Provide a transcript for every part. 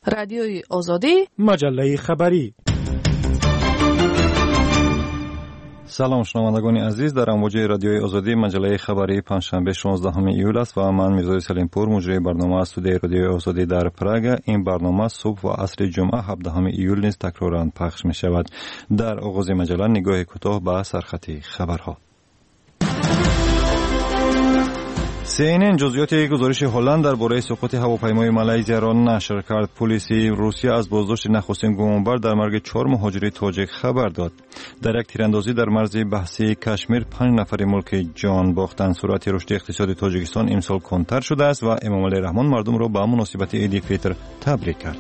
رادیوی آزادی، مجله خبری. سلام شنوندگان عزیز، در امواج رادیوی آزادی مجله خبری پنجشنبه 16 ایول است و من میرزا سلیمپور مجری برنامه از استودیوی رادیوی آزادی در پراگ. این برنامه صبح و عصر جمعه 17 ایول نیز تکرارا پخش می شود. در آغاز مجله نگاه کوتاه به سرخط خبرها. CNN جزئیات گزارش هلند درباره سقوط هواپیمای مالزی را نشر کرد. پلیس روسیه از بازداشت نخستین گمانبر در مرگ 4 مهاجر تاجیک خبر داد. در یک تیراندازی در مرز بحثی کشمیر 5 نفر ملک جان باختند. سرعت رشد اقتصاد تاجیکستان امسال کمتر شده است و امام علی رحمان مردم را به مناسبت عید فطر تبریک کرد.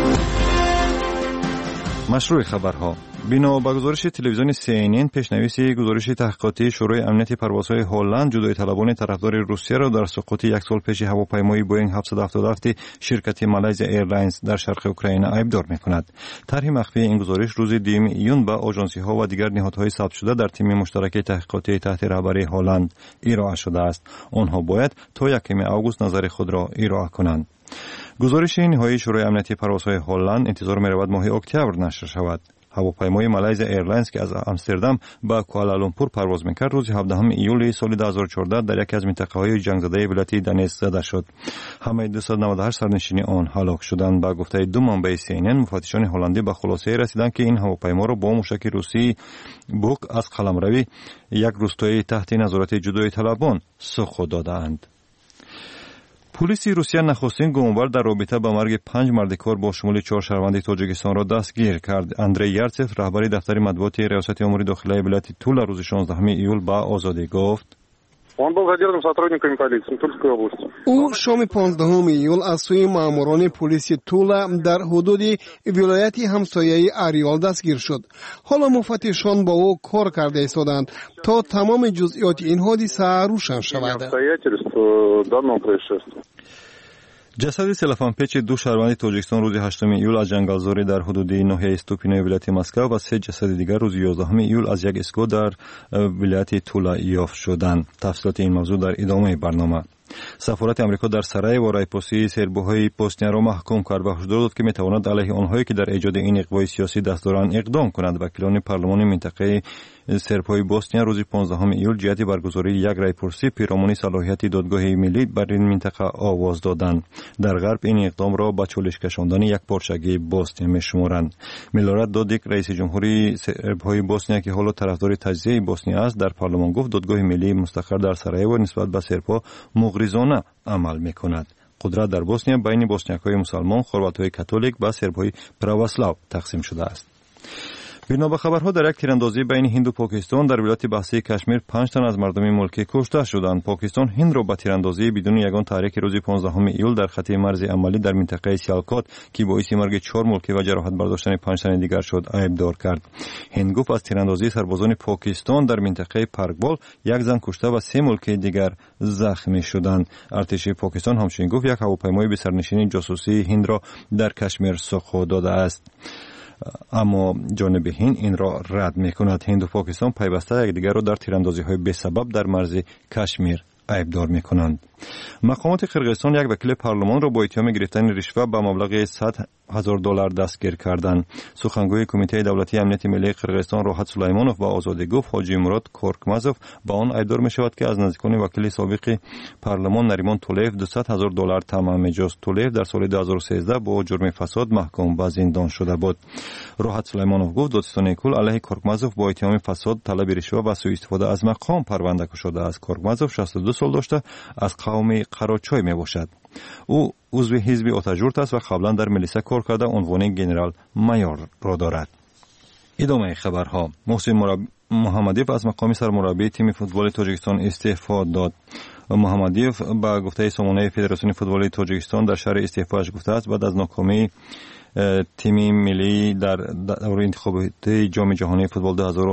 مشروع خبرها. بنا به گزارش تلویزیون CNN، پیشنویس گزارش تحقیقاتی شورای امنیت پروازهای هلند جدایی طلبان طرفدار روسیه را در سقوط یک سال پیش هواپیمای بوئینگ 777 شرکت مالزی ایرلاینز در شرق اوکراین عیبدار می‌کند. طرح مخفی این گزارش روز 2 ایون به آژانسی‌ها و دیگر نهادهای ثبت شده در تیم مشترک تحقیقاتی تحت رهبری هلند ارائه شده است. آنها باید تا 1 آگوست نظر خود را ارائه کنند. گزارش نهایی شورای امنیتی پروازهای هلند انتظار می‌رود ماه اکتبر نشر شود. هواپیمای مالزی ایرلاینز که از آمستردام به کوالالامپور پرواز می‌کرد روز 17 ایول سال 2014 در یکی از منطقه‌های جنگ زده ولایت دنیس زده شد. همه 298 سرنشین آن هلاک شدند. با گفته دو منبع CNN، مفتشان هلندی به خلاصه رسیدند که این هواپیما را با موشک روسی بوک از قلمروی یک روستایی تحت نظارت جدایی طلبان سقوط دادند. پلیس روسیه نخستین گمانبر در رابطه با مرگ 5 مردکار با شمول 4 شهروند تاجیکستان را دستگیر کرد. اندری یارتسف، رهبر دفتر مطبوعاتی ریاست امور داخلی ولایت تولا، روز 16 ایول به آزادی گفت: او شام 15 ایول از سوی ماموران پلیس تولا در حدود ولایت همسایه اریال دستگیر شد. حالا مفتشان با او کار کرده ایستادند تا تمام جزئیات این حادثه روشن شود. جسد سلفان پیچ 2 شهروند تاجیکستان روز 8 ایول از جنگلزاری در حدود ناحیه استوپینای ولایت مسکو و 3 جسد دیگر روز 11 ایول از یک اسکو در ولایت تولا یافت شدند. تفصیلات این موضوع در ادامه برنامه. سفارت امریکا در سرایو رایپوسی سرباهای بوسنیا را محکوم کرد و هشدار داد که میتواند علیه آنهایی که در ایجاد این اقوای سیاسی دست دارند اقدام کند. وکیلان پارلمان منطقه سرباهای بوسنیا روز 15 ایول جهت برگزاری یک رایپرسی پیرامون صلاحیت دادگاه ملی بر این منطقه آواز دادند. در غرب این اقدام را به چالش کشاندن یک پارچگی بوسنیا میشمارند. میلارد دودیک، رئیس جمهوری سرباهای بوسنیا که حالا طرفدار تجزیه بوسنیا است، در پارلمان گفت دادگاه ملی مستقر در سرایو نسبت به سربا مغرضانه عمل میکند. قدرت در بوسنیا بین بوسنیاک‌های مسلمان، خرواط‌های کاتولیک و سرب‌های پراواسلاو تقسیم شده است. بنا به خبرها در یک تیراندازی بین هند و پاکستان در ولایت بحثی کشمیر 5 تن از مردم ملک کشته شدند. پاکستان هند را به تیراندازی بدون یگان تحریک روز 15 ایول در خط مرز عملی در منطقه سیالکوت که باعث مرگ 4 ملکی و جراحت برداشتن 5 تن دیگر شد عیبدار کرد. هند گفت از تیراندازی سربازان پاکستان در منطقه پرگبال یک زن کشته و 3 ملکی دیگر زخمی شدند. ارتش پاکستان همچنین گفت یک هواپیمای به سرنشین جاسوسی هند را در کشمیر سقوط داده است. اما جانب هند این را رد می‌کند. هند و پاکستان پیوسته یکدیگر را در تیراندازی‌های بی‌سبب در مرز کشمیر عیبدار می‌کنند. مقامات قرقیزستان یک وکیل پارلمان را با اتهام گرفتن رشوه به مبلغ $100,000 دستگیر کردند. سخنگوی کمیته دولتی امنیت ملی قرقیزستان راحت سلیمانوف با آزادی گفت حاجی مراد کورکمازوف با آن عیبدار می‌شود که از نزدیکان وکیل سابق پارلمان نریمان تولیف $200,000 طمع می‌جست. تولیف در سال 2013 با جرم فساد محکوم به زندان شده بود. راحت سلیمانوف گفت دادستان کل علیه کورکمازوف با اتهام فساد، طلب رشوه و سوء استفاده از مقام پرونده شده است. کورکمازوف 62 سال داشته از قوم قراچای میباشد. او عضو حزب آتاژورت است و قبلا در ملیسا کار کرده عنوان گنرال مایور را دارد. ادامه خبرها. محسن محمدیف از مقام سرمربی تیم فوتبال تاجیکستان استعفا داد. محمدیف با گفته سامانه فدراسیون فوتبال تاجیکستان در شرح استعفاش گفته است بعد از ناکامی تیم ملی در دور انتخابات جام جهانی فوتبال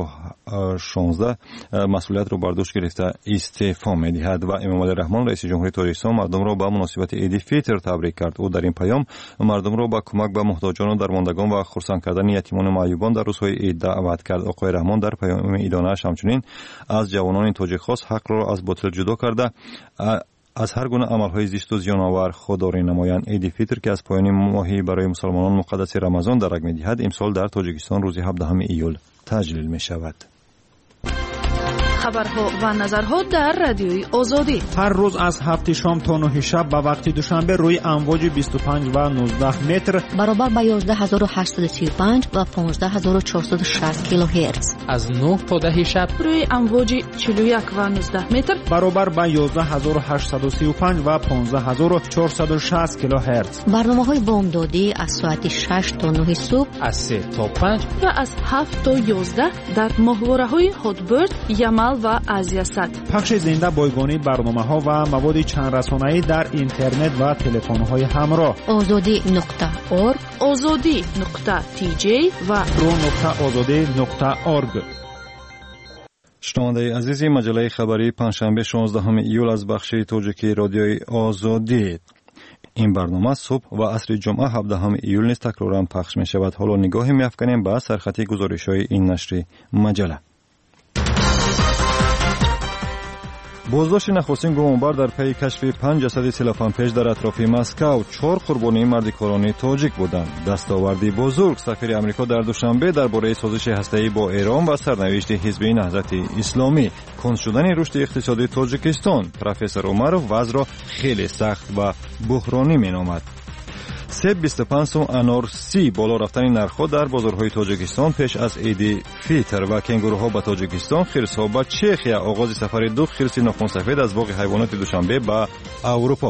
2016 مسئولیت را بر دوش گرفته استعفا می‌دهد و امام علی رحمان رئیس جمهوری تاجیکستان مردم را به مناسبت عید فطر تبریک کرد. او در این پیام مردم را به کمک به محتاجان و درماندگان و خرسند کردن یتیمان و معیوبان در روزهای عید دعوت کرد. آقای رحمان در پیام عیدانه‌اش همچنین از جوانان تاجیک خواست حق را از باطل جدا کرده از هر گونه عملهای زشت و زیان‌آور خودداری نمایند. عید فطر که از پایان ماهی برای مسلمانان مقدس رمضان درک می‌دهد، امسال در تاجیکستان روز 17 ایول تجلیل می‌شود. خبرها و نظرها در رادیوی آزادی هر روز از 7 شام تا 9 شب به وقت دوشنبه روی امواج 25 و 19 متر برابر با 11835 و 15460 کیلوهرتز، از 9 تا 10 شب روی امواج 41 و 19 متر برابر با 11835 و 15460 کیلوهرتز. برنامه‌های بامدادی از ساعت 6 تا 9 صبح، از 3 تا 5 و از 7 تا 11 در ماهواره‌های هاتبرد، یمل و آزیاسات. پخش زنده بایگانی برنامه‌ها و مواد چند رسانه‌ای در اینترنت و تلفن‌های همراه. azadi.org، azadi.tj و pro.azadi.org. شنونده عزیزی، مجله خبری پنجشنبه 16 ایول از بخش تاجیکی رادیوی آزادی. این برنامه صبح و عصر جمعه 17 ایول نیز تکرارا پخش می شود. حالا نگاهی می افکنیم به سرخطی گزارش‌های این نشر مجله. بازداشت نخستین گمانبر در پی کشف 5 جسد سیلافانپیچ در اطراف مسکو. 4 قربانی مردکاران تاجیک بودند. دستاوردی بزرگ. سفیر امریکا در دوشنبه درباره سازش هسته‌ای با ایران و سرنوشت حزب نهضت اسلامی. کند شدن رشد اقتصادی تاجیکستان. پروفسور عمرov وضع را خیلی سخت و بحرانی مینامد. سیب 25 سوم، انار 30 بالا رفتن نرخ‌ها در بازارهای تاجیکستان پیش از عید فطر و کنگوروها به تاجیکستان، خرس‌ها به چخیا. آغاز سفر دو خرس ناخن سفید از باغ حیوانات دوشنبه به اروپا.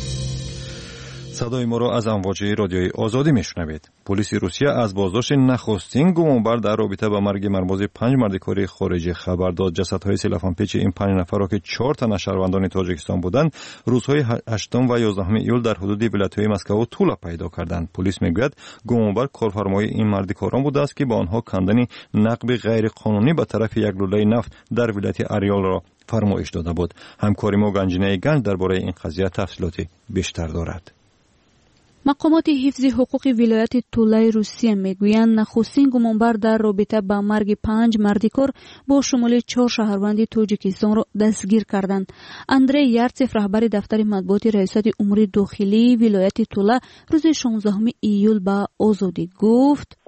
صدای ما را از امواج رادیوی آزادی میشنوید. پلیس روسیه از بازداشت نخستین گمانبر در رابطه با مرگ مرموز 5 مردکار خارجی خبر داد. جسدهای سیلافانپیچ این 5 نفر را که 4 تن شهروندان تاجیکستان بودند، روزهای 8 و 11 ایول در حدود ولایت‌های مسکو و تولا پیدا کردند. پلیس میگوید گمانبر کارفرمای این مردکاران بوده است که با آنها کندن نقب غیر قانونی به طرف یک لوله نفت در ولایت اریال را فرمایش داده بود. همکاری ما گنجینه گنج درباره این قضیه تفصیلات بیشتر دارد. مقامات حفظ حقوق ولایت تولای روسیه میگویند نخستین گمانبر در رابطه با مرگ 5 مردکار با شمول 4 شهروند تاجیکستان را دستگیر کردند. اندری یارتسف، رهبر دفتر مطبوعات ریاست امور داخلی ولایت تولا، روز 16 ایول با آزادی گفت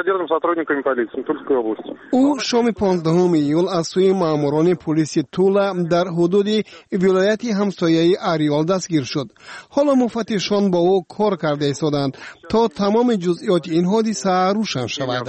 او شام 15 ایول از سوی ماموران پلیس تولا در حدود ولایت همسایه اریال دستگیر شد. حالا مفتشان با او کار کرده ایستادند تا تمام جزئیات این حادثه روشن شود.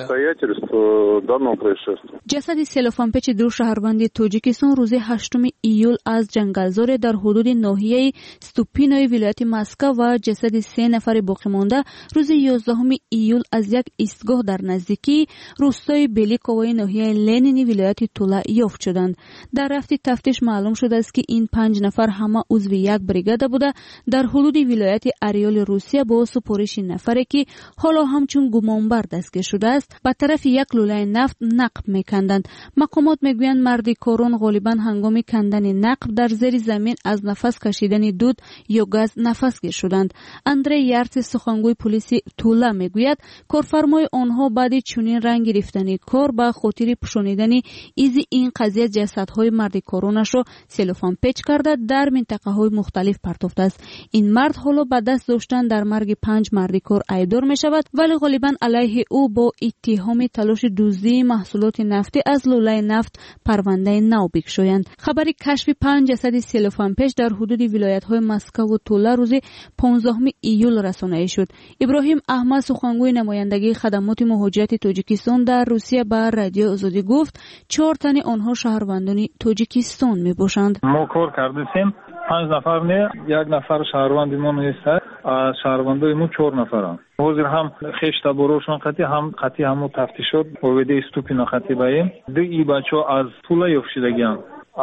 جسد سیلافانپیچ دو شهروند تاجیکستان روز 8 ایول از جنگلزار در حدود ناحیه ستوپینای ولایت مسکو و جسد 3 نفر باقی مانده روز 11 ایول از یک ایستگاه در نزدیکی روستای بلیکوای ناحیه لنینی ولایت تولا یافت شدند. در رفت تفتیش معلوم شده است که این 5 نفر همه عضو یک بریگاد بوده در حدود ولایت اریال روسیه با سپارش نفره که حالا همچون گمانبر دستگیر شده است به طرف یک لوله نفت نقب میکندند. مقامات میگویند مردکاران غالبا هنگام کندن نقب در زیر زمین از نفس کشیدن دود یا گاز نفس گیر شدند. اندری یارتس، سخنگوی پلیس تولا، میگوید کارفرمای آنها بعد چنین رنگ گرفتن کار به خاطر پوشانیدن ایزی این قضیه جسدهای مردکارانش را سلوفان پیچ کرده در منطقه های مختلف پرتافته است. این مرد حالا به دست داشتن در مرگ 5 مردکار ایدار می شود، ولی غالبا علیه او با اتهام تلاش دزدی محصولات نفتی از لوله نفت پرونده نو بگشایند. خبر کشف 5 جسد سلوفانپیچ در حدود ولایت‌های مسکو و تولا روز 15 ایول رسانه‌ای شد. ابراهیم احمد، سخنگوی نمایندگی خدمات مهاجرت تاجیکستان در روسیه به رادیو آزادی گفت 4 تن آنها شهروندان تاجیکستان میباشند. ما کار کردیم 5 نفر نه، یک نفر شهروند ما نیست، از شهروندای ما 4 نفرند. حاضر هم خشت بروشون قطعی همو تفتیشات اویده استوپینا خطی بایم. دو ای بچه از تولا یفشیدگیان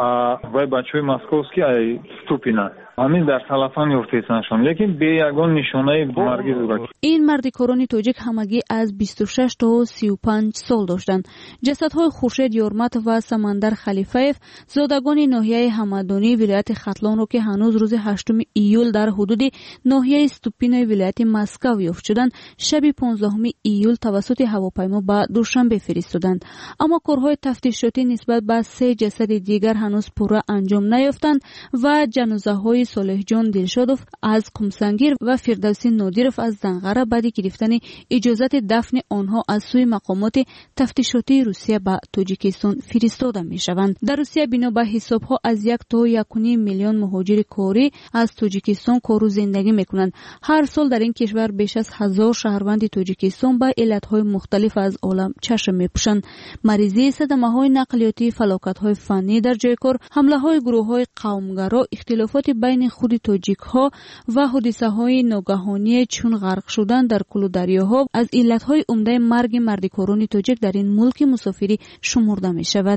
و بچه مسکوسکی ای استوپینا همین در تلفن یفتیسنشون، لیکن به یگان نشانه مرگی زورک. این مردکاران تاجیک همگی از 26 تا 35 سال داشتند. جسدهای خورشید یارمت و سمندر خلیفه‌اف، زادگان ناحیه همدانی ولایت ختلان را که هنوز روز 8 ایول در حدود ناحیه استوپینای ولایت مسکو یافت شدند، شب 15 ایول توسط هواپیما به دوشنبه فرستادند. اما کارهای تفتیشاتی نسبت به 3 جسد دیگر هنوز پورا انجام نیافتند و جنازه‌های صالح جان دلشادوف از قمسنگیر و فردوسی نادیرов از زنغره بعد گرفتن اجازت دفن آنها از سوی مقامات تفتیشاتی روسیه به تاجیکستان فرستاده می‌شوند. در روسیه بنا به حساب‌ها از 1 تا 1.5 میلیون مهاجر کاری از تاجیکستان کار و زندگی می‌کنند. هر سال در این کشور بیش از 1000 شهروند تاجیکستان به علت‌های مختلف از عالم چشم می‌پوشند. مریضی، صدمه‌های نقلیاتی، فلاکت‌های فنی در جای کار، حمله‌های گروه‌های قومگرا، اختلافات بین خود تاجیک‌ها و حادثه‌های ناگهانی چون غرق شدن در کلودریاها از علت‌های عمده مرگ مردکاران تاجیک در این ملک مسافری شمرده می‌شود.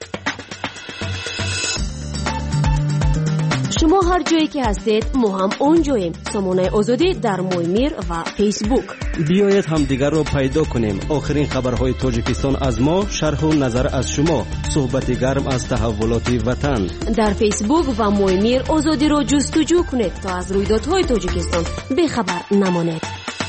شما هر جایی که هستید ما هم اونجاییم. سامانه آزادی در مویمیر و فیسبوک. بیایید هم دیگر رو پیدا کنیم. آخرین خبرهای تاجیکستان از ما، شرح و نظر از شما، صحبت گرم از تحولات وطن. در فیسبوک و مویمیر آزادی رو جستجو کنید تا از رویدادهای تاجیکستان بیخبر نمانید.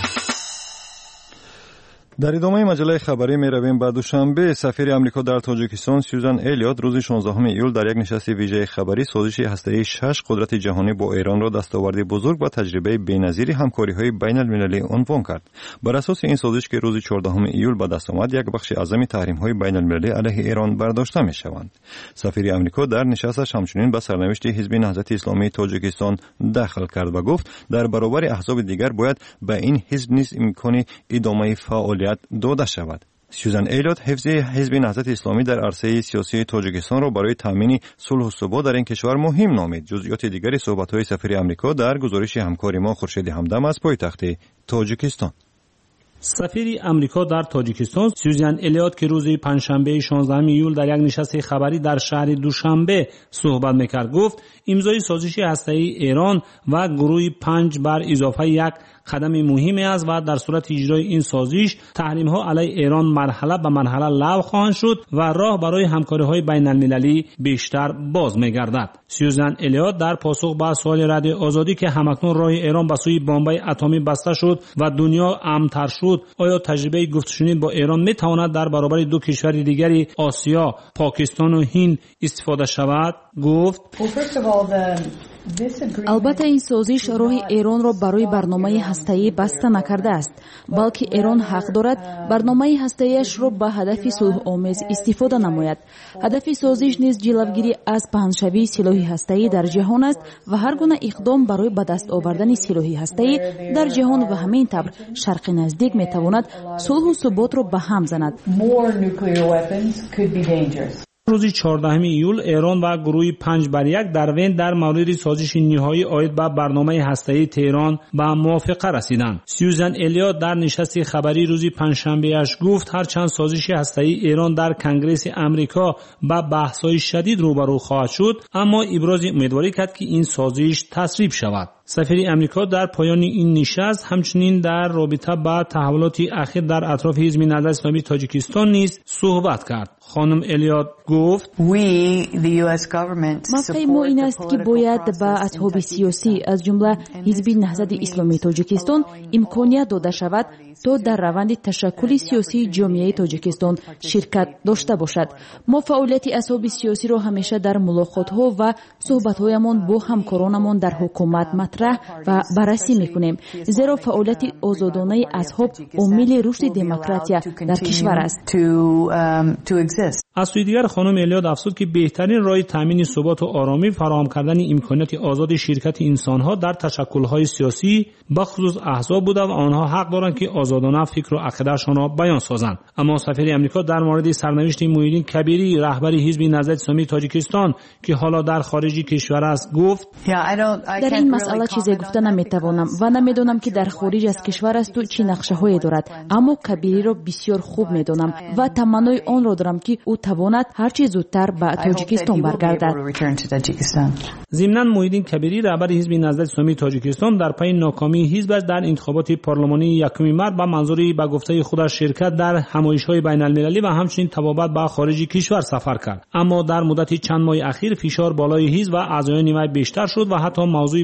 در ادامه مجله خبری می رویم. به دوشنبه سفیر آمریکا در تاجیکستان سوزان الیوت روز 16 ایول در یک نشست ویژه خبری سازش هسته‌ای 6 قدرت جهانی با ایران را دستاوردی بزرگ و تجربه بی‌نظیر همکاری‌های بین‌المللی عنوان کرد. بر اساس این سازش که روز 14 ایول به دست آمد، یک بخش اعظم تحریم‌های بین‌المللی علیه ایران برداشته می‌شوند. سفیر آمریکا در نشستش همچنین به سرنوشت حزب نهضت اسلامی تاجیکستان دخل کرد و گفت در برابر احزاب دیگر باید به این حزب نیز امکان ادامه فعالیت داده شود. سوزان ایلیوت حفظ حزب نهضت اسلامی در عرصه سیاسی تاجیکستان را برای تامین صلح و ثبات در این کشور مهم نامید. جزئیات دیگری صحبت‌های سفیر آمریکا در گزارش همکار ما خورشید همدم از پایتخت تاجیکستان. سفیر آمریکا در تاجیکستان سوزان الیوت که روز پنجشنبه 16 ایول در یک نشست خبری در شهر دوشنبه صحبت می‌کرد گفت امضای سازش هسته‌ای ایران و گروه 5 بر اضافه 1 قدم مهمی است و در صورت اجرای این سازش تحریم‌ها علیه ایران مرحله به مرحله لغو خواهند شد و راه برای همکاری‌های بین‌المللی بیشتر باز می‌گردد. سوزان الیوت در پاسخ به سوال رادیو آزادی که همکنون راه ایران به سوی بمب اتمی بسته شد و دنیا امن‌تر شد، آیا تجربه گفت‌وشنید با ایران می‌تواند در برابر دو کشور دیگری آسیا، پاکستان و هند استفاده شود؟ گفت البته این سازش راه ایران را برای برنامه هسته‌ای بسته نکرده است، بلکه ایران حق دارد برنامه هسته‌ایش را به هدف صلح آمیز استفاده نماید. هدف سازش نیز جلوگیری از پهنشوی سلاح هسته‌ای در جهان است و هر گونه اقدام برای به دست آوردن سلاح هسته‌ای در جهان و همین طور شرق نزدیک می‌تواند صلح و ثبات را به هم زند. روز 14 ایول ایران و گروه 5 بر 1 در وین در مورد سازش نهایی عاید به برنامه هسته‌ای تهران به موافقه رسیدند. سوزان الیوت در نشست خبری روز پنجشنبه اش گفت هرچند سازش هسته‌ای ایران در کنگره آمریکا با بحث‌های شدید روبرو خواهد شد، اما ابراز امیدواری کرد که این سازش تصویب شود. سفیر آمریکا در پایان این نشست همچنین در رابطه با تحولات اخیر در اطراف حزب نهضت اسلامی تاجیکستان نیز صحبت کرد. خانم الیوت گفت موقع ما این است که باید به اصحاب سیاسی از جمله حزب نهضت اسلامی تاجیکستان امکانیت داده شود تا در روند تشکل سیاسی جامعه تاجیکستان شرکت داشته باشد. ما فعالیت اصحاب سیاسی را همیشه در ملاقات‌ها و صحبت‌هایمان با همکارانمان در حکومت مطرح و بررسی می‌کنیم، زیرا فعالیت آزادانه اصحاب عامل رشد دموکراسی در کشور است. از سوی دیگر خانم الیوت افزود که بهترین راه تامین ثبات و آرامی فراهم کردن امکانات آزاد شرکت انسان‌ها در تشکل‌های سیاسی بخصوص احزاب بوده و آنها حق دارند که آزادانه فکر و عقیده‌شان را بیان سازند. اما سفیر آمریکا در مورد سرنوشت محیدین کبیری رهبر حزب نهضت اسلامی تاجیکستان که حالا در خارج کشور است گفت در این مسئله چیزی گفته نمیتوانم و نمیدانم که در خارج از کشور است و چه نقشه‌هایی دارد، اما کبیری را بسیار خوب میدانم و تمنای آن را دارم که او تواند هرچی زودتر به تاجیکستان برگردد. ضمناً محیدین کبیری رهبر حزب نهضت اسلامی تاجیکستان در پی ناکامی حزبش در انتخابات پارلمانی یکم مارس به منظور به گفته خودش شرکت در همایش‌های بین‌المللی و همچنین تبابت به خارج کشور سفر کرد، اما در مدت چند ماه اخیر فشار بالای حزب و اعضایان نیمه بیشتر شد و حتی موضوع بستن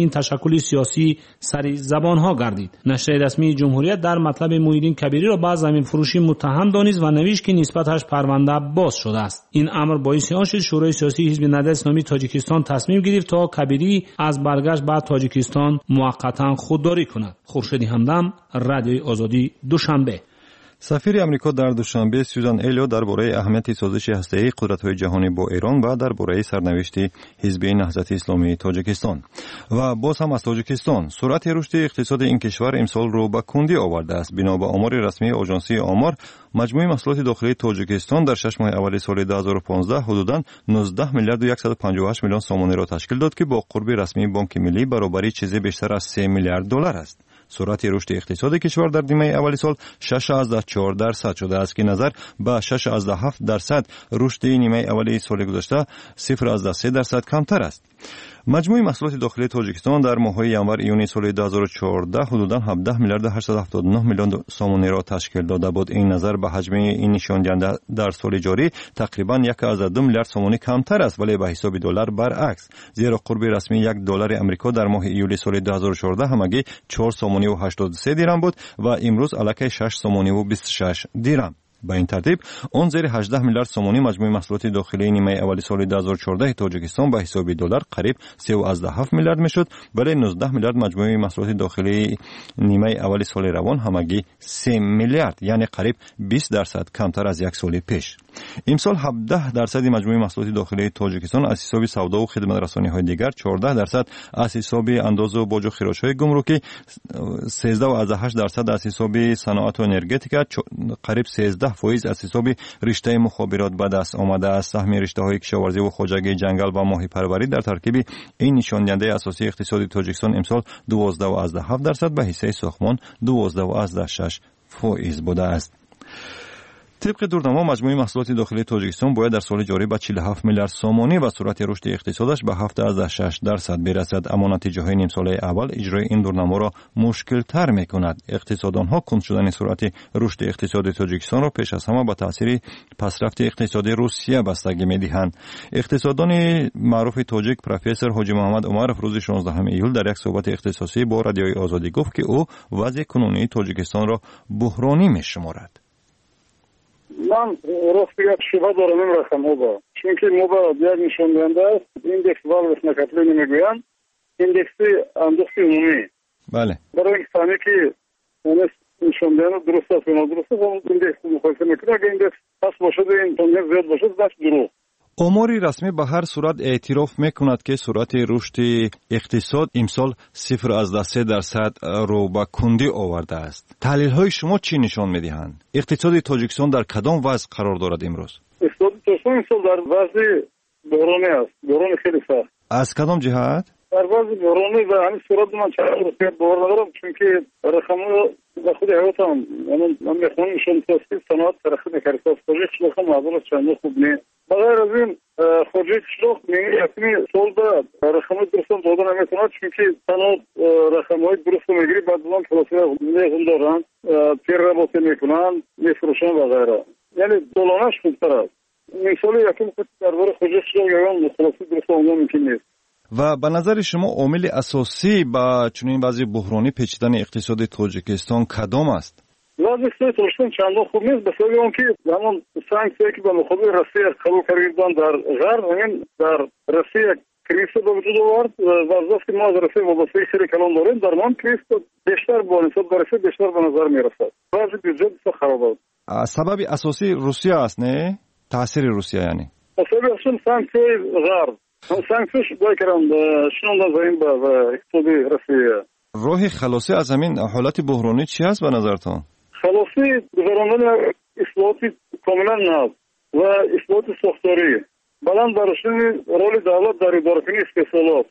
این تشکل سیاسی سری زبانها گردید. نشریه رسمی جمهوریت در مطلب محیدین کبیری را با زمین فروشی متهم دانست و نوشت که نسبتش پرونده باز شده است. این امر باعث آن شد شورای سیاسی حزب نهضت اسلامی تاجیکستان تصمیم گرفت تا کبیری از برگشت به تاجیکستان موقتا خودداری کند. خورشید همدم، رادیوی آزادی، دوشنبه. سفیر امریکا در دوشنبه سوزان الیوت درباره اهمیت سازش هسته‌ای قدرت‌های جهانی با ایران و درباره سرنوشت حزب نهضت اسلامی تاجیکستان و باز هم از تاجیکستان سرعت رشد اقتصاد این کشور امسال رو به کندی آورده است. بنا به آمار رسمی آژانسی آمار، مجموع محصولات داخلی تاجیکستان در 6 ماه اول سال 2015 حدوداً 19 میلیارد و 158 میلیون سامانه را تشکیل داد که با قرب رسمی بانک ملی برابری چیزی بیشتر از 3 میلیارد دلار است. سرعت رشد اقتصاد کشور در نیمه اول سال 6.4% شده است که نظر به 6.7% رشد نیمه اول سال گذشته 0.3% کمتر است. مجموع محصولات داخلی تاجیکستان در ماه‌های ینور ایون سال 2014 حدوداً 17 میلیارد 879 میلیون سامانه را تشکیل داده بود. این نظر به حجم این نشان دهنده در سال جاری تقریباً 1.2 میلیارد سامانه کمتر است، ولی به حساب دلار برعکس، زیرا قرب رسمی 1 دلار آمریکا در ماه ایول سال 2014 همگی 4 سامانه و 83 درم بود و امروز الکی 6 سامانه و 26 درم. با این ترتیب اون زیر 18 میلیارد سامانه مجموع محصولات داخلی نیمه اول سال 2014 تاجیکستان به حساب دلار قریب 3.7 میلیارد میشد، ولی 19 میلیارد مجموع محصولات داخلی نیمه اول سال روان همگی 3 میلیارد، یعنی قریب 20% کمتر از یک سال پیش. امسال 17% مجموع محصولات داخلی تاجیکستان از حساب سودا و خدمات رسانی‌های دیگر، 14% از حساب انداز و باج و خراج‌های گمرکی، 13.8% از حساب صنعت و انرژتیکا، قریب 13% از حساب رشته مخابرات به دست آمده است. سهم رشته‌های کشاورزی و خواجگی جنگل و ماهی پروری در ترکیب این نشان دهنده اساسی اقتصادی تاجیکستان امسال 12.7% به حصه ساختمان 12.6% بوده است. طبق دورنما مجموع محصولات داخلی تاجیکستان باید در سال جاری به 47 میلیارد سامانه و سرعت رشد اقتصادش به 7.6% برسد، اما نتیجه‌های نیم ساله اول اجرای این دورنما را مشکل تر می‌کند. اقتصاددان‌ها کند شدن سرعت رشد اقتصاد تاجیکستان را پیش از همه به تاثیر پسرفت اقتصادی روسیه بستگی می‌دهند. اقتصاددان معروف تاجیک پروفسور حاجی محمد عمرов روز 16 ایول در یک صحبت اختصاصی با رادیوی آزادی گفت که او وضع کنونی تاجیکستان را بحرانی می‌شمارد. من راستیت شبه دارم این رقم ها با، چونکه ما با یک نشان دهنده است، ایندکس والوس نکتلی نمیگوین، ایندکسی اندوختی عمومی. بله. برای این فهمی که نشان دهنده درست است و نادرست است، اون ایندکس مخالفه میکنه. اگه ایندکس پس باشد و این تانیت زیاد باشد، دست درو. آمار رسمی به هر صورت اعتراف میکند که سرعت رشد اقتصاد امسال 0.3% رو به کندی آورده است. تحلیل های شما چی نشان میدهند؟ اقتصاد تاجیکستان در کدام وضع قرار دارد امروز؟ اقتصاد تاجیکستان امسال در وضع بحرانی است. بحران خیلی سخت. از کدام جهت؟ در وضع بحرانی و همین صورت من چند باور ندارم، چونکه رقم‌ها در خود حیاتم من میخوانم نشان تاسیس صنعت ترقی نکرده است. تاجیک شلوخ هم معذور چند خوب نیست. بغیر از این خارجی شلوخ یعنی سال بعد رقم‌های درست هم داده نمیتوند، چونکه تنها رقم‌های درست میگیری بعد اون خلاصه میگن دارن پیر رابطه میکنن میفروشن و غیره، یعنی دولانش خوبتر است. مثال یکم خود درباره خارجی شلوخ یا خلاصه درست اونجا ممکن نیست. و به نظر شما عامل اساسی با چنین وضع بحرانی پیچیدن اقتصاد تاجیکستان کدام است؟ وضع اقتصاد تاجیکستان چندان خوب نیست، به سبب آنکه همون سانکسی‌ای که به مقابل روسیه قبول کردن در غرب، همین در روسیه کریز به وجود آورد و از وقتی ما از روسیه وابسته خیلی کلان داریم، در ما کریز بیشتر با نسبت به روسیه بیشتر به نظر میرسد. وضع بسیار خراب است. سبب اساسی روسیه است، نه؟ تاثیر روسیه یعنی. سبب اصلا سانکسی‌ای غرب. سانکسیش باید شنون دازیم با اقتصادی روسیه. راه خلاصی از همین حالت بحرانی چی است به نظرتان؟ خلاصی گذراندن اصلاحاتی کاملا نو و اصلاحات ساختاری. بلند برشتن رول دولت در اداره کنی استحصالات.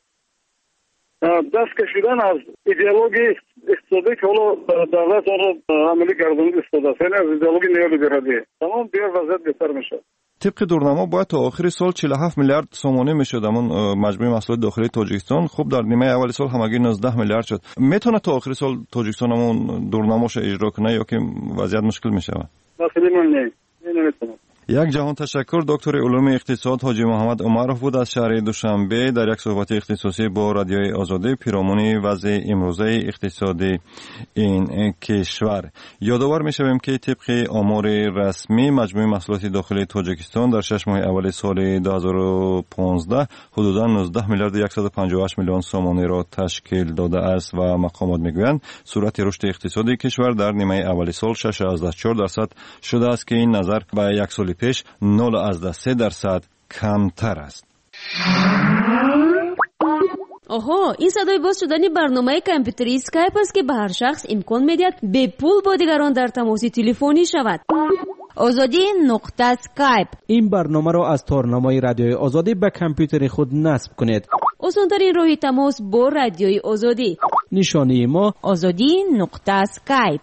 دست کشیدن از ایدئولوژی اقتصادی که حالا دولت آن را عملی گردانید استفاده است. یعنی از ایدئولوژی نیولیبرالی. تمام بیار وضعیت بهتر میشه. طبق دورنما باید تا آخر سال 47 میلیارد سامانه میشد، اما مجموع محصولات داخلی تاجیکستان خب در نیمه اول سال همگی 19 میلیارد شد. میتونه تا آخر سال تاجیکستان همون دورنماش اجرا کنه یا که وضعیت مشکل میشه؟ مثلا من نه نمیتونم. یک جهان تشکر. دکتر علوم اقتصاد حاجی محمد عمرов بود از شهر دوشنبه در یک صحبت اختصاصی با رادیوی آزادی پیرامون وضع امروزه اقتصادی این کشور. یادآور می‌شویم که طبق آمار رسمی مجموع محصولات داخلی تاجیکستان در 6 ماه اول سال 2015 حدوداً 19 میلیارد 158 میلیون سومانی را تشکیل داده است و مقامات میگویند سرعت رشد اقتصادی کشور در نیمه اول سال 6.4% شده است که این نظر به یک سال پیش 0.3% کمتر است. آها، این صدای باز شدن برنامه کامپیوتری اسکایپ است که به هر شخص امکان میدهد به پول با دیگران در تماس تلفنی شود. آزادی نقطه اسکایپ. این برنامه را از تارنمای رادیوی آزادی به کامپیوتر خود نصب کنید. آسان‌ترین راه تماس با رادیوی آزادی. نشانی ما آزادی نقطه اسکایپ.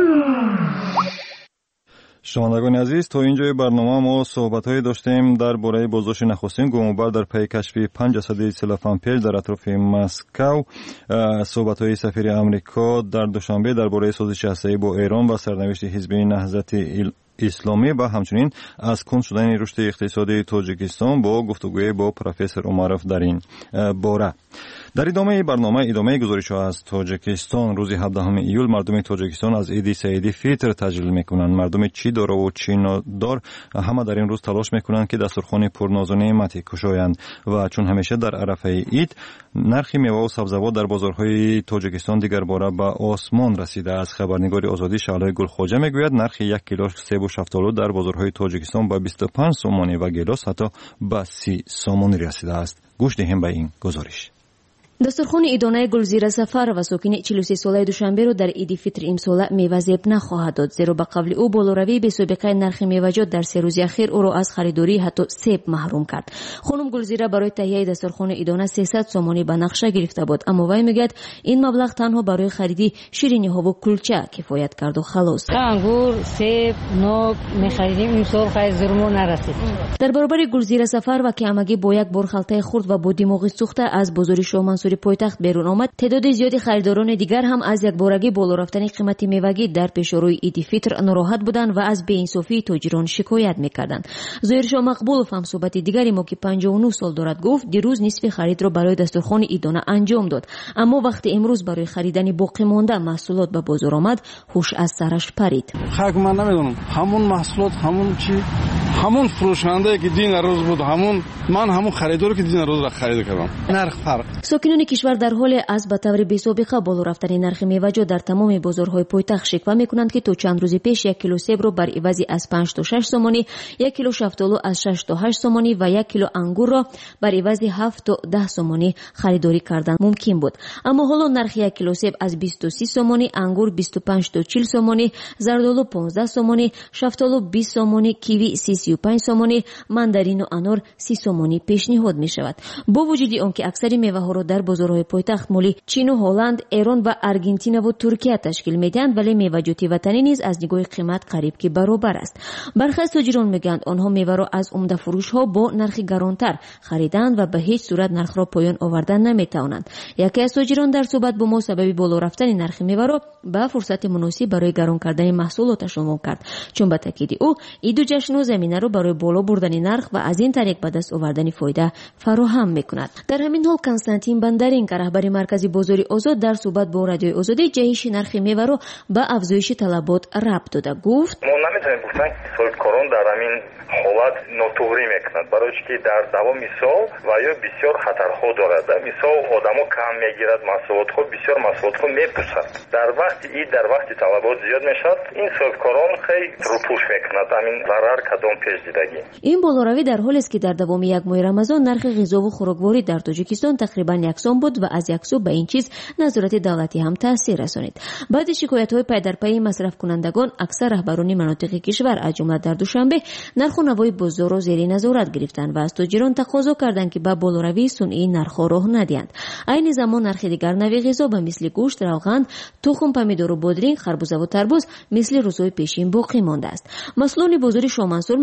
شنوندگان عزیز، تا اینجای برنامه ما صحبت‌هایی داشتیم درباره بازداشت نخستین گم‌آور در پی کشف 5 جسد سلفانپیل در اطراف مسکو، صحبت‌های سفیر آمریکا در دوشنبه درباره سازش هسته‌ای با ایران و سرنوشت حزب نهضت اسلامی و همچنین از کند شدن رشد اقتصادی تاجیکستان با گفتگوی با پروفسور عمرов در این باره. در ادامه برنامه ادامه گزارش‌ها از تاجیکستان. روز 17 ایول مردم تاجیکستان از عید سعید فطر تجلیل می‌کنند. مردم چی دار و چی ندار همه در این روز تلاش می‌کنند که دسترخوان پرناز و نعمتی کشایند و چون همیشه در عرفه عید نرخ میوه و سبزیجات در بازارهای تاجیکستان دیگر باره به آسمان رسیده است. خبرنگار آزادی شعله گلخواجه میگوید نرخ 1 کیلو سیب و شفتالو در بازارهای تاجیکستان به 25 سومانی و گیلاس حتی به 30 سومانی رسیده است. گوش دهیم به این گزارش. دسترخوان ایدانه گلزیر سفر و ساکن 43 ساله دوشنبه رو در عید فطر امسال میوه زیب نخواهد داد، زیرا به قول او بالاروی به سابقه نرخ میوه‌جات در 3 روز اخیر او را از خریداری حتی سیب محروم کرد. خانم گلزیره برای تهیه دسترخوان ایدانه 300 سومانی به نقشه گرفته بود، اما وی میگه این مبلغ تنها برای خریدی شیرینی‌ها و کلچه کفایت کرد و خلاص. انگور، سیب، نوک می‌خریدیم امسال خیلی زورمون نرسید. در برابر گلزیر سفر و که همگی با یک بار خلطه خرد و با دماغ سوخته از بازار شاه پایتخت بیرون آمد، تعداد زیادی خریداران دیگر هم از یک بارگی بالا رفتن قیمت میوگی در پیشروی عید فطر ناراحت بودند و از بی‌انصافی تاجران شکایت می‌کردند. ظاهرشاه مقبولов هم صحبت دیگری ما که 59 سال دارد گفت دیروز نصف خرید را برای دسترخوان ایدانه انجام داد، اما وقتی امروز برای خریدن باقی مانده محصولات به بازار آمد هوش از سرش پرید. خاک من نمیدونم همون محصولات همون چی همون فروشنده که دین روز بود همون خریدار که دین روز را خرید کردم. نرخ فرق. ساکنان کشور در حال از به طور بی‌سابقه بالا رفتن نرخ میوه‌جات در تمام بازارهای پایتخت شکوه می‌کنند که تا چند روز پیش 1 کیلو سیب را بر عوض از 5 تا 6 سومانی، 1 کیلو شفتالو از 6 تا 8 سومانی و 1 کیلو انگور را بر عوض 7 تا 10 سومانی خریداری کردن ممکن بود. اما حالا نرخ 1 کیلو سیب از 20 تا 30 سومانی، انگور 25 تا 40 سومانی، زردالو 15 سومانی، شفتالو 20 سومانی، کیوی 35 سومانی، ماندارین و انار 30 سومانی پیشنهاد می‌شود. با وجود آنکه اکثر میوه‌ها را در بازارهای پایتخت مالی چین و هلند، ایران و آرژانتین و ترکیه تشکیل میدهند، ولی میوه‌جات وطنی نیز از نگاه قیمت قریب که برابر است. برخی از تاجران میگویند آنها میوه را از عمده فروش‌ها با نرخ گرانتر خریدند و به هیچ صورت نرخ را پایان آوردن نمیتوانند. یکی از تاجران در صحبت با ما سبب بالا رفتن نرخ میوه را به فرصت مناسب برای گران کردن محصولات عنوان کرد، چون به تاکید او این دو جشن و زمینه را برای بالا بردن نرخ و از این طریق به دست آوردن فایده فراهم میکند. در همین حال کنستانتین بندرین که رهبر مرکزی بازار آزاد در صحبت با رادیوی آزادی جهش نرخ میوه را به افزایش طلبات ربط داده گفت ما نمیتونیم گفتن که کرونا در همین حالت ناتوری میکند، برای که در دوام سال و یا بسیار خطرها دارد. مثال آدمو کم میگیرد، محصولات خود بسیار محصولات خود میپوشد. در وقتی طلبات زیاد میشد این سال کرونا خیلی روپوش میکند. همین ضرر کدام پیش دیدگی. این بالاروی در حالی است که در دوام یک ماه رمضان نرخ غذا و خوراکواری در تاجیکستان تقریبا یکسان بود و از یک سو به این چیز نظارت دولتی هم تاثیر رسانید. بعد شکایت‌های پی در پی مصرف کنندگان اکثر رهبران مناطق کشور از جمله در دوشنبه نرخ و نوای بازار را زیر نظارت گرفتند و از تاجران تقاضا کردند که به بالاروی صنعی نرخ راه ندهند. عین زمان نرخ دیگر نوع غذا به مثل گوشت، روغن، تخم، پمیدور و بادرینگ، خربزه و تربوز مثل روزهای پیشین باقی مانده است. مسئولان بازار شاه منصور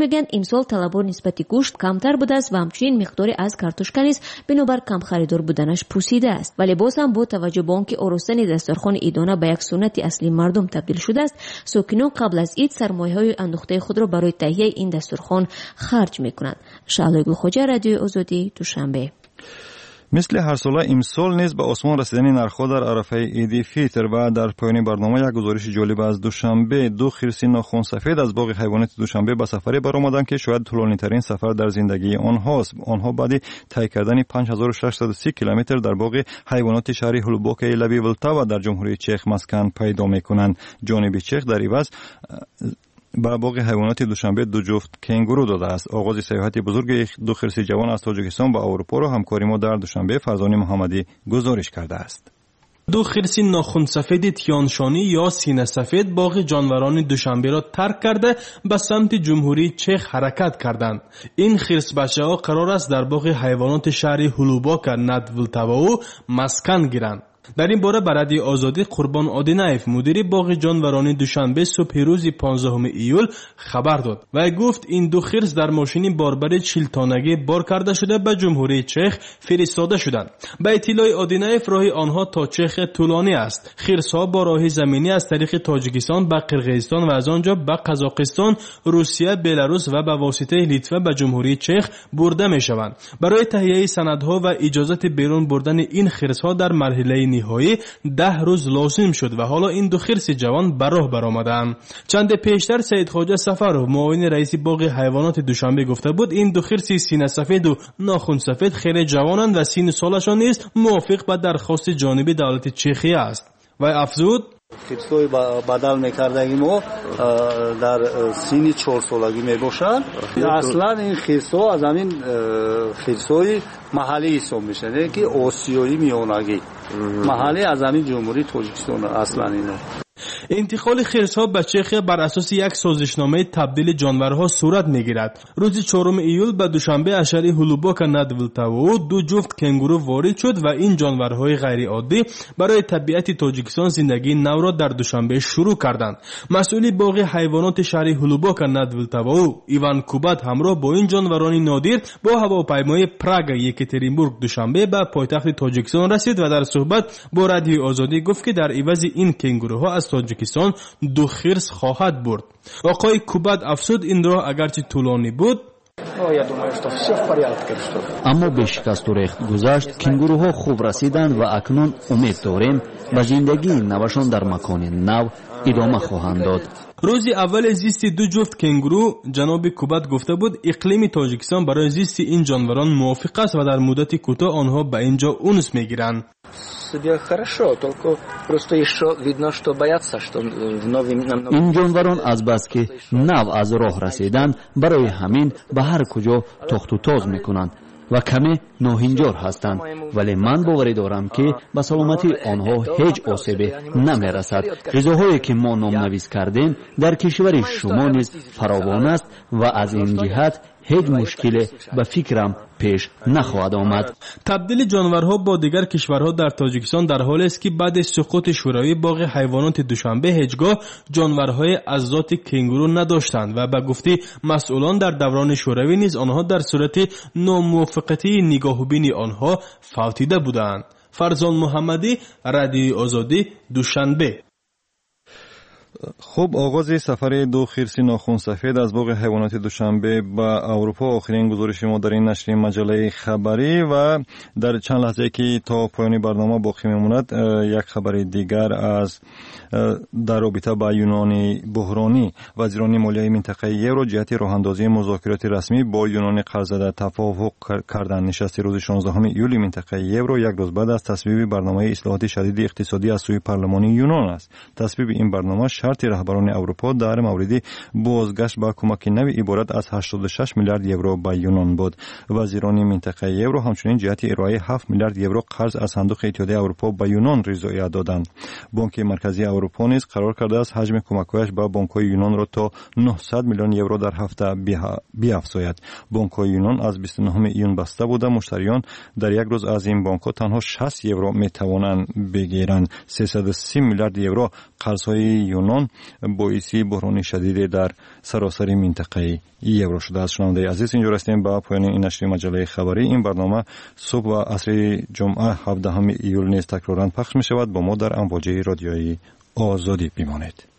میگن امسال طلبها نسبت گوشت کمتر بوده است و همچنین مقداری از کارتوشکا نیز بنابر کم خریدار بودنش پوسیده است. ولی باز هم با توجه به آنکه آرستن دسترخوان عیدانه به یک سنت اصلی مردم تبدیل شده است، ساکنان قبل از عید سرمایه‌های اندوخته خود را برای تهیه این دسترخوان خرج میکنند. شعله گلخوجه، رادیو آزادی، دوشنبه. مثل هر ساله امسال نیز به آسمان رسیدن نرخ‌ها در عرفه عید فیتر و در پایان برنامه یک گزارش جالب از دوشنبه، 2 خرسی ناخن سفید از باغ حیوانات دوشنبه به سفری برآمدند که شاید طولانی‌ترین سفر در زندگی آنهاست. آنها بعد طی کردن 5630 کیلومتر در باغ حیوانات شهری هولوبوک لبی ولتاوا در جمهوری چک مسکن پیدا می‌کنند. جانب چک در عوض با باغ حیوانات دوشنبه 2 جفت کنگورو داده است. آغاز سیاحت بزرگ 2 خرس جوان از تاجیکستان به اروپا را همکاری ما در دوشنبه فرزانه محمدی گزارش کرده است. 2 خرس ناخن سفید تیانشانی یا سینه سفید باغ جانوران دوشنبه را ترک کرده به سمت جمهوری چک حرکت کردند. این خرس بچه‌ها قرار است در باغ حیوانات شهری هولوباک ندولتاوا مسکن گیرند. در این باره برادی آزادی قربان آدینایف مدیر باغ جانوران دوشنبه صبح روز 15 ایول خبر داد و گفت این 2 خرس در ماشین باربر 40 تانگی بار کرده شده به جمهوری چک فرستاده شدند. به اطلاع آدینایف راه آنها تا چک طولانی است. خرس‌ها با راه زمینی از طریق تاجیکستان به قرقیزستان و از آنجا به قزاقستان، روسیه، بلاروس و به واسطه لیتوا به جمهوری چک برده می‌شوند. برای تهیه سندها و اجازه بیرون بردن این خرس‌ها در مرحله نهایی 10 روز لازم شد و حالا این 2 خرس جوان به راه برآمدند. چند پیشتر سید خواجه سفرو معاون رئیس باغ حیوانات دوشنبه گفته بود این 2 خرس سینه سفید و ناخن سفید خیلی جوانند و سن سالشان نیست موافق به درخواست جانب دولت چخیه است. و افزود خرس‌های بدل می‌کردگی ما در سن 4 سالگی میباشند. اصلا این خرس‌ها از همین خرس‌های محلی حساب میشن که آسیایی میانگی محلی از همین جمهوری تاجیکستان اصلا اینا. انتقال خرس‌ها به چخیه بر اساس یک سازشنامه تبدیل جانورها صورت می‌گیرد. روز 4 ایول به دوشنبه از شهر هولوباک ندولتاوا 2 جفت کنگورو وارد شد و این جانورهای غیر عادی برای طبیعت تاجیکستان زندگی نو را در دوشنبه شروع کردند. مسئول باغ حیوانات شهر هولوباک ندولتاوا ایوان کوبات همراه با این جانوران نادر با هواپیمای پراگ یکاترینبورگ دوشنبه به پایتخت تاجیکستان رسید و در صحبت با رادیو آزادی گفت که در عوض این کنگوروها از تاجیکستان 2 خرس خواهد برد. آقای کوبات افزود این راه اگرچه طولانی بود اما به شکست و ریخت گذشت. کنگوروها خوب رسیدند و اکنون امید داریم به زندگی نوشان در مکان نو ادامه خواهند داد. روز اول زیست 2 جفت کنگورو جناب کوبات گفته بود اقلیم تاجیکستان برای زیست این جانوران موافق است و در مدت کوتاه آنها به اینجا اونس میگیرند. این جانوران از بس که نو از راه رسیدند برای همین به هر کجا تخت و تاز میکنند و کمی ناهنجار هستند، ولی من باوری دارم که به سلامتی آنها هیچ آسیبی نمیرسد. غذاهایی که ما نامنویس کردیم در کشور شما نیز فراوان است و از این جهت هیچ مشکلی به فکرم پیش نخواهد آمد. تبدیل جانورها با دیگر کشورها در تاجیکستان در حالی است که بعد از سقوط شوروی باغ حیوانات دوشنبه هیچگاه جانورهای از ذات کنگورو نداشتند و به گفته مسئولان در دوران شوروی نیز آنها در صورت ناموافقتی نگاهبین آنها فوتیده بودند. فرزان محمدی، رادیو آزادی، دوشنبه. خب آغاز سفر 2 خرس ناخن سفید از باغ حیوانات دوشنبه به اروپا آخرین گزارش ما در این نشر مجله خبری و در چند لحظه که تا پایان برنامه باقی میماند یک خبر دیگر از در رابطه با یونان بحرانی. وزیران مالیه منطقه یورو جهت راه اندازی مذاکرات رسمی با یونان قرض‌زده توافق کردند. نشست روز 16 ایول منطقه یورو یک روز بعد از تصویب برنامه اصلاحات شدید اقتصادی از سوی پارلمان یونان است. تصویب این برنامه شرط رهبران اروپا در مورد بازگشت با کمک نوی عبارت از 86 میلیارد یورو به یونان بود. وزیران منطقه یورو همچنین جهت ارائه 7 میلیارد یورو قرض از صندوق اتحادیه اروپا به یونان رضایت دادند. بانک مرکزی اروپا نیز قرار کرده است حجم کمک‌هایش به بانک‌های یونان را تا 900 میلیون یورو در هفته بیافزاید. بانک‌های یونان از 29 ایون بسته بوده. مشتریان در یک روز از این بانک‌ها تنها 60 یورو می‌توانند بگیرند. 330 میلیارد یورو قرض‌های یونان باران باعث بحران شدید در سراسر منطقه یورو شده است. شنونده عزیز، اینجا رسیدیم به پایان این نشر مجله خبری. این برنامه صبح و عصر جمعه 17 ایول نیز تکرارا پخش می شود. با ما در امواج رادیویی آزادی بمانید.